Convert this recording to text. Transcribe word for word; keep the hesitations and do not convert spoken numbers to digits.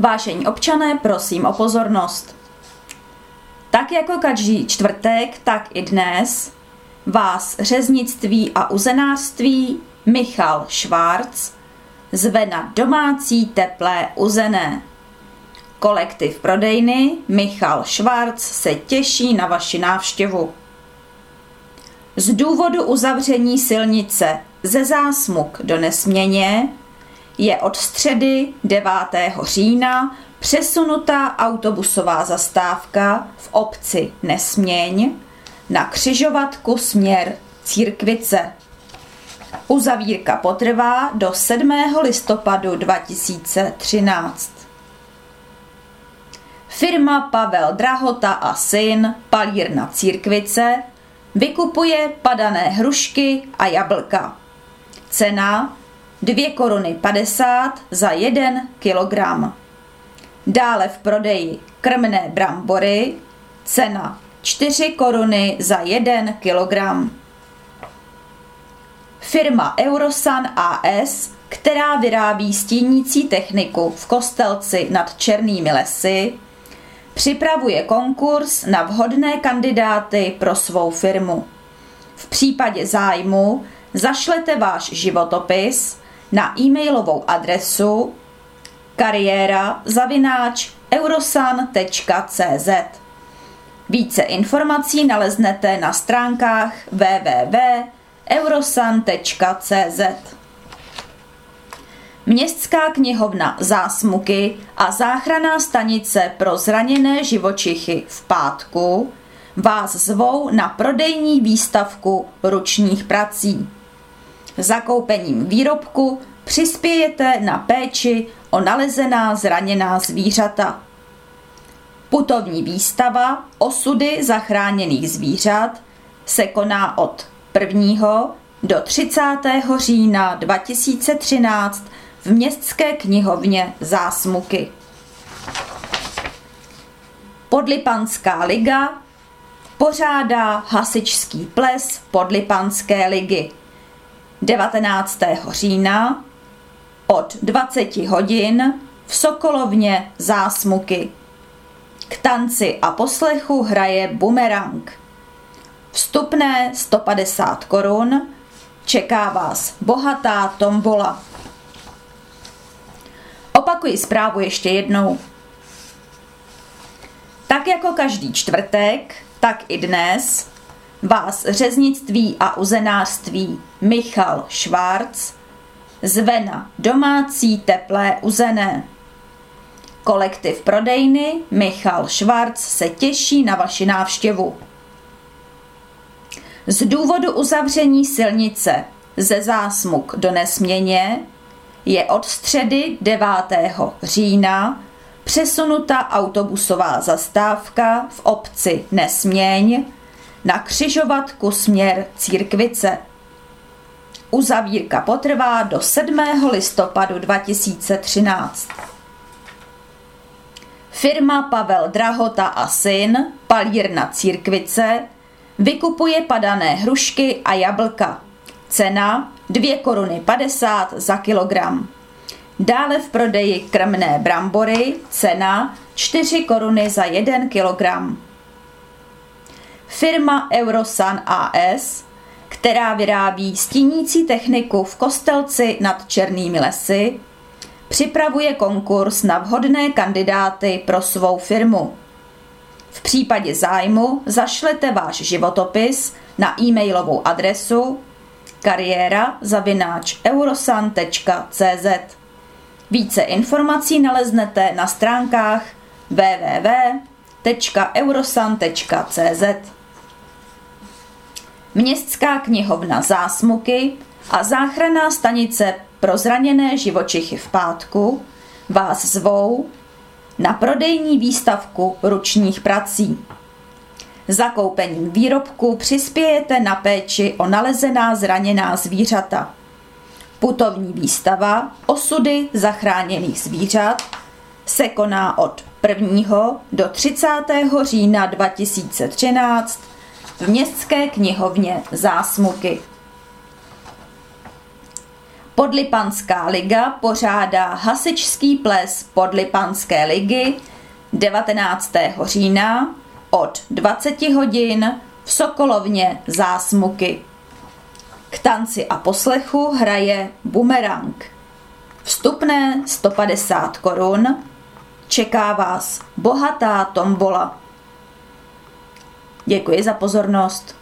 Vážení občané, prosím o pozornost. Tak jako každý čtvrtek, tak i dnes vás řeznictví a uzenářství Michal Švárc zve na domácí teplé uzené. Kolektiv prodejny Michal Švárc se těší na vaši návštěvu. Z důvodu uzavření silnice ze Zásmuk do Nesměně je od středy devátého října přesunutá autobusová zastávka v obci Nesměň na křižovatku směr Církvice. Uzavírka potrvá do sedmého listopadu dva tisíce třináct. Firma Pavel Drahota a syn, palírna Církvice, vykupuje padané hrušky a jablka. Cena dvě koruny padesát za jeden kilogram. Dále v prodeji krmné brambory, cena čtyři koruny za jeden kilogram. Firma Eurosan A S, která vyrábí stínící techniku v Kostelci nad Černými lesy, připravuje konkurs na vhodné kandidáty pro svou firmu. V případě zájmu zašlete váš životopis na e-mailovou adresu kariéra zavináč eurosan tečka cé zet. Více informací naleznete na stránkách w w w tečka eurosan tečka cé zet. Městská knihovna Zásmuky a záchranná stanice pro zraněné živočichy v Pátku vás zvou na prodejní výstavku ručních prací. Zakoupením výrobku přispějete na péči o nalezená zraněná zvířata. Putovní výstava Osudy zachráněných zvířat se koná od prvního do třicátého října dva tisíce třináct v Městské knihovně Zásmuky. Podlipanská liga pořádá hasičský ples Podlipanské ligy devatenáctého října od dvaceti hodin v Sokolovně Zásmuky. K tanci a poslechu hraje Bumerang. Vstupné sto padesát korun, čeká vás bohatá tombola. Opakuji zprávu ještě jednou. Tak jako každý čtvrtek, tak i dnes vás řeznictví a uzenářství Michal Švárc zve na domácí teplé uzené. Kolektiv prodejny Michal Švárc se těší na vaši návštěvu. Z důvodu uzavření silnice ze Zásmuk do Nesměně je od středy devátého října přesunuta autobusová zastávka v obci Nesměň na křižovatku směr Církvice. Uzavírka potrvá do sedmého listopadu dva tisíce třináct. Firma Pavel Drahota a syn, palírna Církvice, vykupuje padané hrušky a jablka. Cena dvě koruny padesát za kilogram. Dále v prodeji krmné brambory, cena čtyři koruny za jeden kilogram. Firma Eurosan A S, která vyrábí stínící techniku v Kostelci nad Černými lesy, připravuje konkurs na vhodné kandidáty pro svou firmu. V případě zájmu zašlete váš životopis na e-mailovou adresu kariéra zavináč eurosan tečka cé zet. Více informací naleznete na stránkách w w w tečka eurosan tečka cé zet. Městská knihovna Zásmuky a záchranná stanice pro zraněné živočichy v Pátku vás zvou na prodejní výstavku ručních prací. Zakoupením výrobku přispějete na péči o nalezená zraněná zvířata. Putovní výstava Osudy zachráněných zvířat se koná od prvního do třicátého října dva tisíce třináct v Městské knihovně Zásmuky. Podlipanská liga pořádá hasičský ples Podlipanské ligy devatenáctého října od dvaceti hodin v Sokolovně Zásmuky. K tanci a poslechu hraje Bumerang. Vstupné sto padesát korun. Čeká vás bohatá tombola. Děkuji za pozornost.